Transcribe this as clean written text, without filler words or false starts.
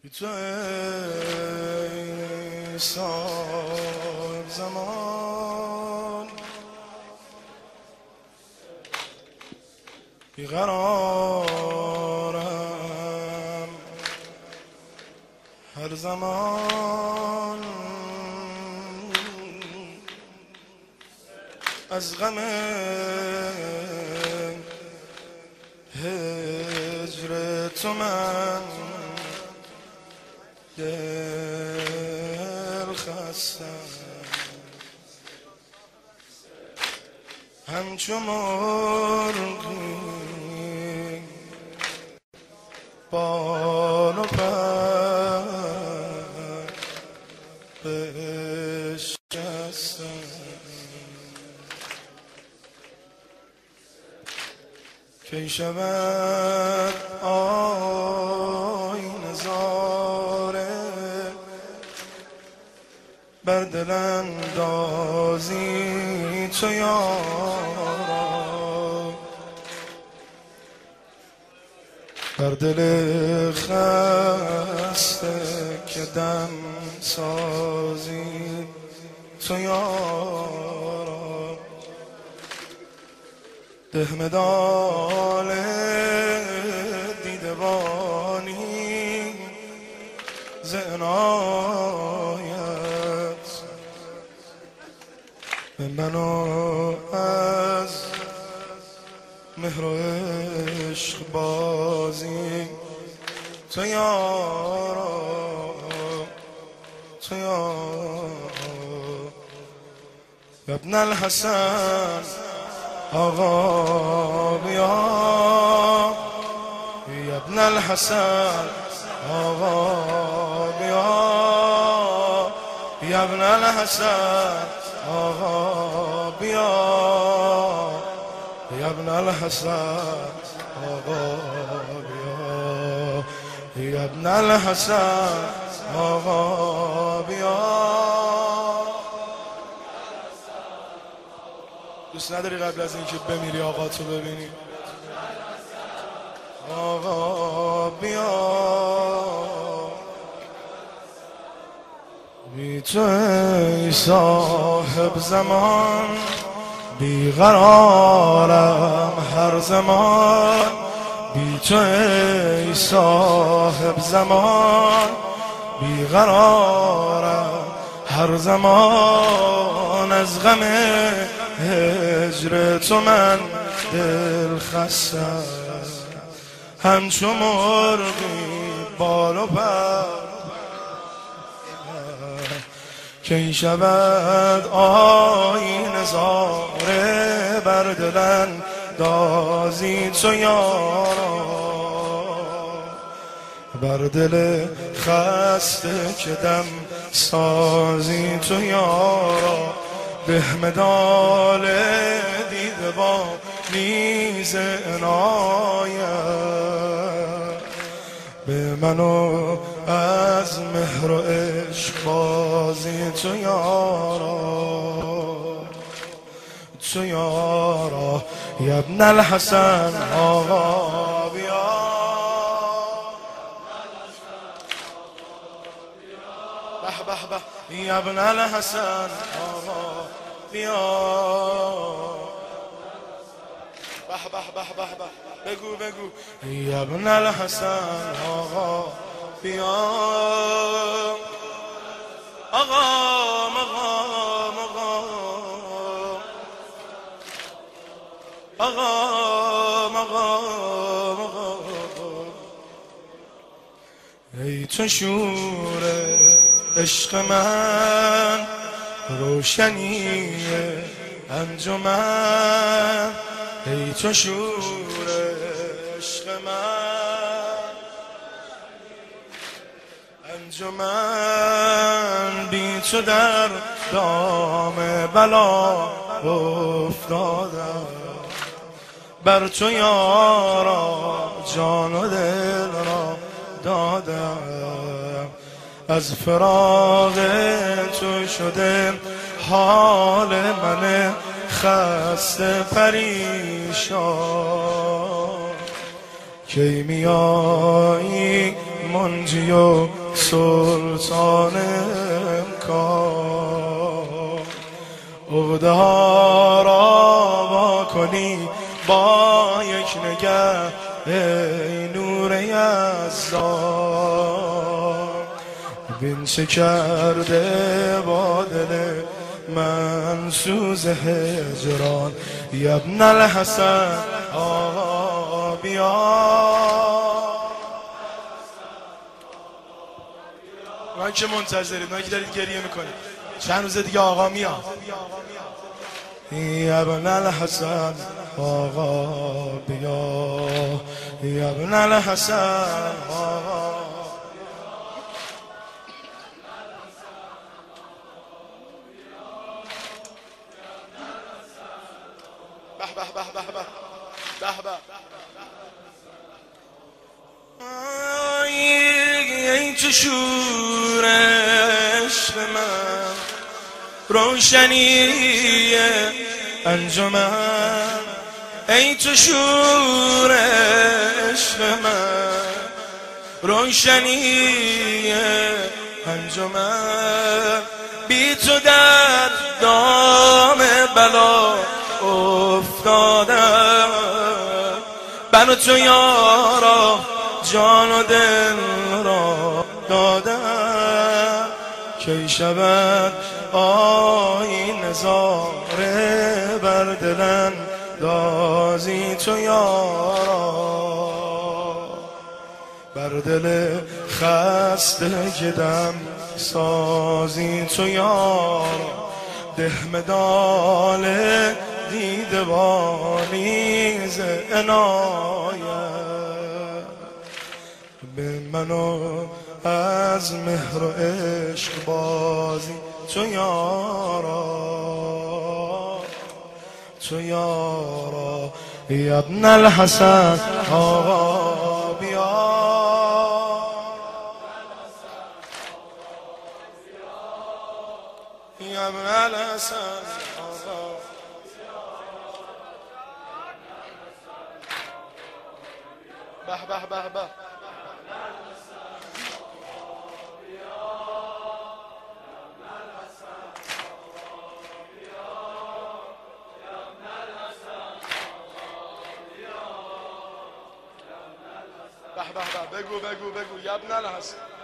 بی تو ای صاحب زمان بیقرارم هر زمان از غم هجر تو من دل خستم همچو مرغی بال و پر بشکستم کی شود آینه زاره بر دل اندازی تو یارا بر دل خسته که دم سازی تو یارا ده مدال دیدبانی ز عنایت به منو از مهر و عشق بازی تو یارا تو یارا یا ابن الحسن آقا بیا یا ابن الحسن آقا بیا یا ابن الحسن آقا بیا یا ابن الحسن آقا بیا یا ابن الحسن آقا بیا. دوست نداری قبل از اینکه بمیری آقا تو ببینی؟ آقا بیا بی تو ای صاحب زمان بیقرارم هر زمان بی تو ای صاحب زمان بیقرارم هر زمان از غم هجر تو من دل خستم همچو مرغی بال و پر کی شود آینه زاره بر دل اندازی تو یارا بر دل خسته که دم سازی تو یارا به مدال دیدبانی ز عنایت به منو از مهر و عشق بازی تو یارا یا ابن الحسن آقا بیا به به به یا ابن الحسن آقا بیا به به به به به بگو بگو یا ابن الحسن آقا بیا آقا مقام آقا مقام ای تو شور عشق من روشنی انجمن ای تو شور عشق من انجمن بی تو در دام بلا افتادم بر تو یارا جان و دل را دادم از فراق تو شده حال من خسته پریشان کی میایی منجی و سلطان امکان، عقده ها را با کنی با یک نگه ای نور یزدان. بین چه کرده با دل من سوز هجران، یبن الحسن آقا بیا. من که منتظرید، من که دارید گریه میکنید، چند روز دیگه آقا میاد. یبن الحسن آقا بیا، یبن الحسن آقا. به به به به به به به. ای تو شورش به من، روشنی انجمن. ای تو شورش به من، روشنی انجمن. بی تو در دام بلا افتادم، بر تو یارا جان و دل را دادم. کی شود آیین نظاره بر دلن دازی تو یارا، بر دل خسته گدم سازی تو یارا. ده مدال دیدبانی ز عنایت، به منو از مهر و عشق بازی تو یارا، تو یارا. یبن الحسن آقا بیا، یبن الحسن آقا. به به به به. به به به. بگو بگو بگو. یبن الحسن